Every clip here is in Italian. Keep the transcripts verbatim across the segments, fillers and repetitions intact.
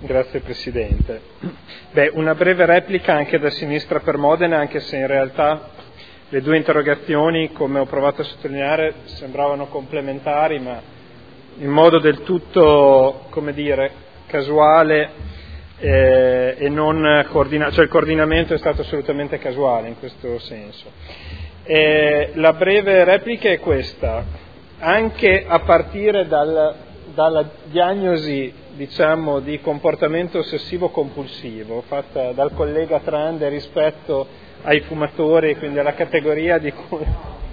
Grazie Presidente. Beh, una breve replica anche da Sinistra per Modena, anche se in realtà le due interrogazioni, come ho provato a sottolineare, sembravano complementari, ma in modo del tutto, come dire, casuale eh, e non coordinato, cioè il coordinamento è stato assolutamente casuale in questo senso. Eh, la breve replica è questa: anche a partire dal, dalla diagnosi, diciamo, di comportamento ossessivo compulsivo fatta dal collega Trande rispetto ai fumatori, quindi alla categoria di cui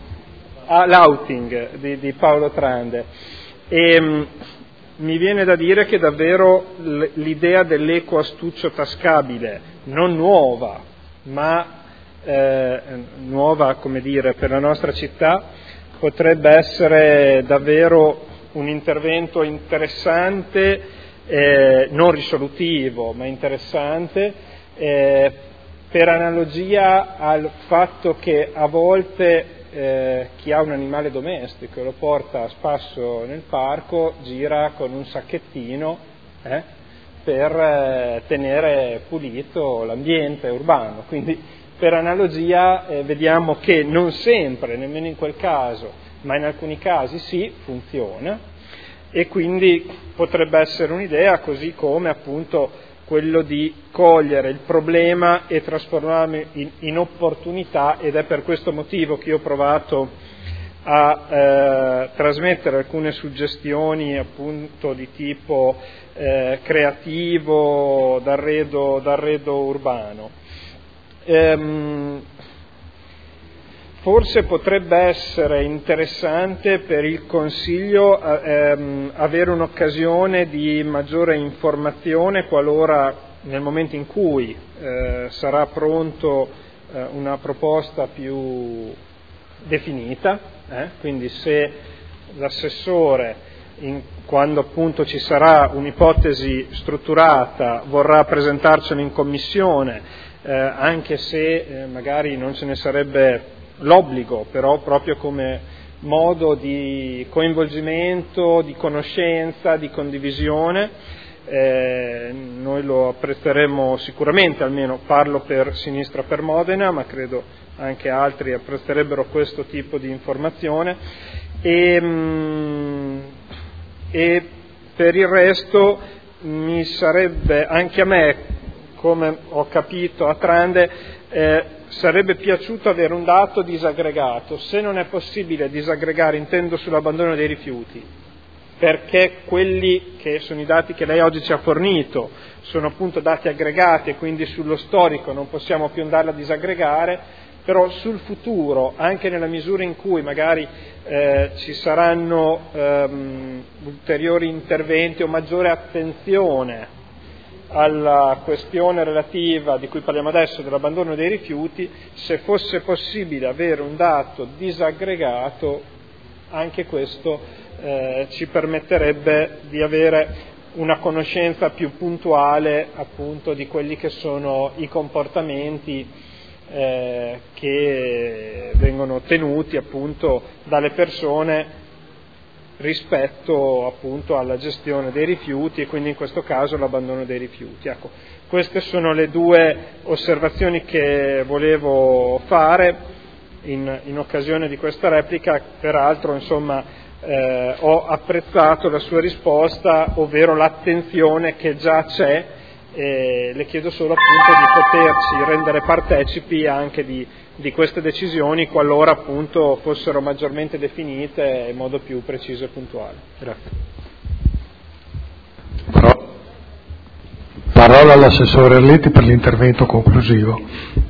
all'outing di, di Paolo Trande, e mh, mi viene da dire che davvero l'idea dell'eco astuccio tascabile, non nuova, ma eh, nuova, come dire, per la nostra città, potrebbe essere davvero un intervento interessante, eh, non risolutivo, ma interessante, eh, per analogia al fatto che a volte eh, chi ha un animale domestico e lo porta a spasso nel parco gira con un sacchettino eh, per eh, tenere pulito l'ambiente urbano. Quindi per analogia eh, vediamo che non sempre, nemmeno in quel caso, ma in alcuni casi sì, funziona, e quindi potrebbe essere un'idea, così come appunto quello di cogliere il problema e trasformarlo in, in opportunità, ed è per questo motivo che io ho provato a eh, trasmettere alcune suggestioni appunto di tipo eh, creativo d'arredo, d'arredo urbano. Ehm, Forse potrebbe essere interessante per il Consiglio ehm, avere un'occasione di maggiore informazione qualora, nel momento in cui eh, sarà pronto eh, una proposta più definita, eh? Quindi se l'assessore, in, quando appunto ci sarà un'ipotesi strutturata, vorrà presentarcela in Commissione, eh, anche se eh, magari non ce ne sarebbe l'obbligo, però proprio come modo di coinvolgimento, di conoscenza, di condivisione, eh, noi lo apprezzeremo sicuramente, almeno parlo per Sinistra per Modena, ma credo anche altri apprezzerebbero questo tipo di informazione, e, mh, e per il resto mi sarebbe, anche a me, come ho capito a Trande, eh, sarebbe piaciuto avere un dato disaggregato. Se non è possibile disaggregare, intendo sull'abbandono dei rifiuti, perché quelli che sono i dati che lei oggi ci ha fornito sono appunto dati aggregati e quindi sullo storico non possiamo più andarla a disaggregare, però sul futuro, anche nella misura in cui magari eh, ci saranno ehm, ulteriori interventi o maggiore attenzione alla questione relativa di cui parliamo adesso, dell'abbandono dei rifiuti, se fosse possibile avere un dato disaggregato, anche questo eh, ci permetterebbe di avere una conoscenza più puntuale appunto di quelli che sono i comportamenti eh, che vengono tenuti appunto dalle persone rispetto appunto alla gestione dei rifiuti, e quindi in questo caso l'abbandono dei rifiuti. Ecco, queste sono le due osservazioni che volevo fare in, in occasione di questa replica. Peraltro, insomma, eh, ho apprezzato la sua risposta, ovvero l'attenzione che già c'è, e le chiedo solo appunto di poterci rendere partecipi anche di di queste decisioni qualora appunto fossero maggiormente definite in modo più preciso e puntuale. Grazie. Parola all'assessore Arletti per l'intervento conclusivo.